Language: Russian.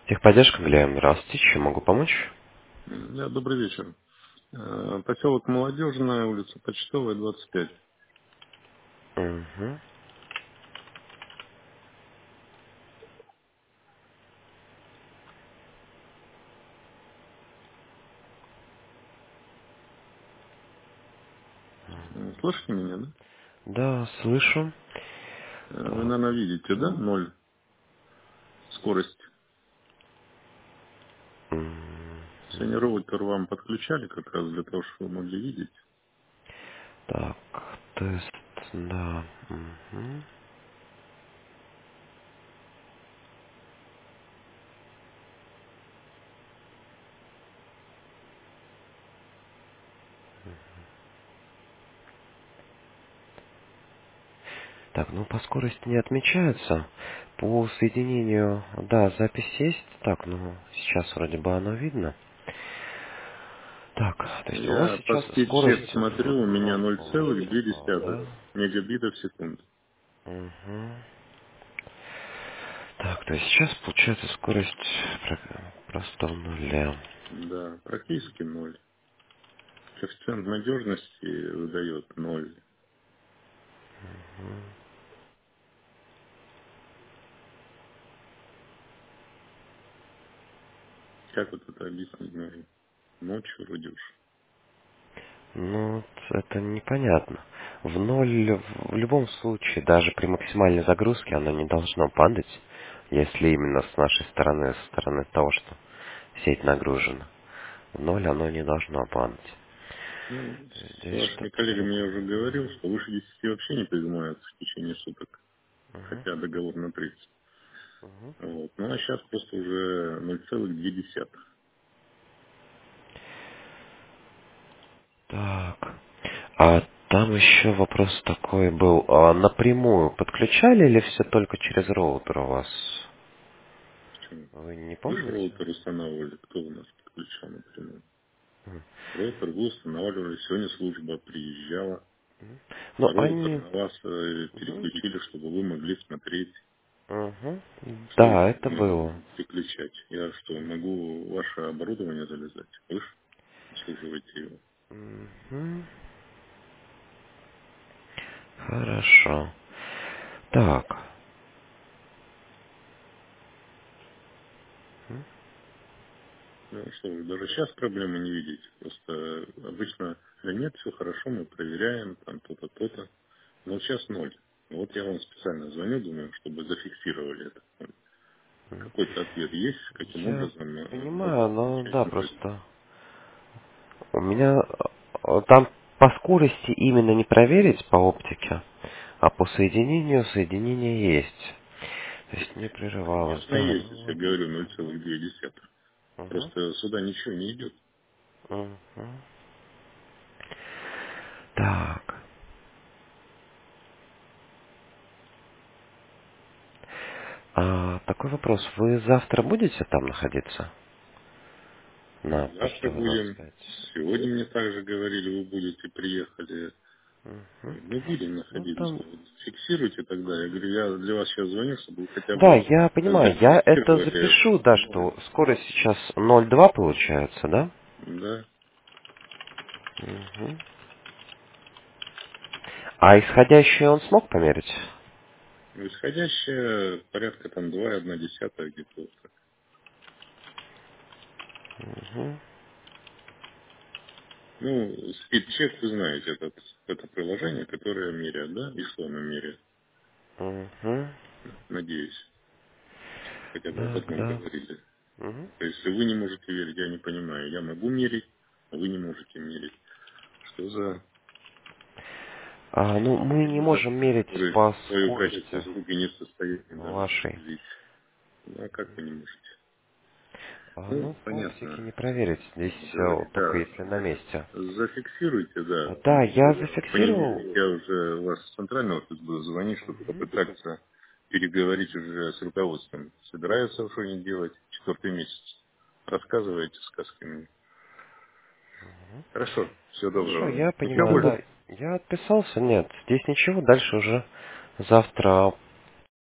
Техподдержка, Глеб, здравствуйте, чем могу помочь? Да, добрый вечер. Поселок Молодежная, улица Почтовая, 25. Угу. Слышите меня, да? Да, слышу. Вы, наверное, видите, да? Ноль скорость. Сегодня роутер вам подключали как раз для того, чтобы вы могли видеть. Так, тест, да. Угу. Так, ну по скорости не отмечается. По соединению, да, запись есть. Так, ну сейчас вроде бы оно видно. Так, то есть у вас Я по сейчас спид-чек скорость смотрю, у меня ноль получается, 0,2 да? мегабита в секунду. Угу. Так, то есть сейчас получается скорость просто в нуле. Да, практически ноль. Коэффициент надежности выдает ноль. Как вот это объяснить? Ночью вроде уж. Ну, это непонятно. В ноль в любом случае, даже при максимальной загрузке, оно не должно падать, если именно с нашей стороны, со стороны того, что сеть нагружена. В ноль оно не должно падать. Ну, с Здесь вашими что-то коллегами я уже другое. говорил, что выше 10 вообще не поднимаются в течение суток, Мгм. хотя договор на 30. Мгм. Вот. Ну, а сейчас просто уже 0,2. Так. А там еще вопрос такой был. А напрямую подключали или все только через роутер у вас? Почему? Вы не Вы же помните? роутер устанавливали, кто у нас подключал напрямую? Роутер вы устанавливали, сегодня служба приезжала, Ну, роутер они... на вас Мгм. переключили, чтобы вы могли смотреть, Мгм. что Да, еще это надо было. переключать. Я что, могу в ваше оборудование залезать? Вы же обслуживаете его. Мгм. Хорошо. Так. Ну что вы, даже сейчас проблемы не видите. Просто обычно, да нет, все хорошо, мы проверяем, там то-то, то-то. Но вот сейчас ноль. Вот я вам специально звоню, думаю, чтобы зафиксировали это. Какой-то ответ есть, каким Я образом можно понимаю, но получать да, ноль. просто у меня там по скорости именно не проверить по оптике, а по соединению соединение есть. То есть не прерывалось, Конечно, да, есть, ну если я вот. говорю 0,2. Мгм. Просто сюда ничего не идет. Мгм. Так. Такой вопрос. Вы завтра будете там находиться? На Завтра почтовой будем. 25? Сегодня мне также говорили, вы будете, приехали. Мгм. Мы будем Ну находиться. там... Вот фиксируйте тогда. Я говорю, я для вас сейчас звоню, чтобы вы хотя Да, бы я понимаю, я это зафиксировали это. запишу, да, что скорость сейчас 0,2 получается, да? Да. Мгм. А исходящий он смог померить? Исходящая порядка там 2,1 где-то. Вот так. Мгм. Ну, спидчек, вы знаете, это приложение, которое меряет, да, и что оно меряет, Мгм. надеюсь, хотя бы об Да, одном да. говорили. Мгм. То есть, если вы не можете верить, я не понимаю, я могу мерить, а вы не можете мерить. Что за Ну, мы не можем организация, мерить которая по свое качество скорости услуги не в состоянии даже вашей. определить? Ну, а как вы не можете? Ну, Ну, по оптике понятно, не проверить. Здесь будем все говорить. только Да, если на месте. зафиксируйте, да. Да, я В понедельник зафиксировал. я уже у вас с центрального офиса буду звонить, чтобы попытаться переговорить уже с руководством. Собираются что-нибудь делать 4-й месяц. Рассказывайте сказки мне. Хорошо, всего Хорошо, доброго. я Ничего понимаю, больше? да. Я отписался, нет, здесь ничего, дальше уже завтра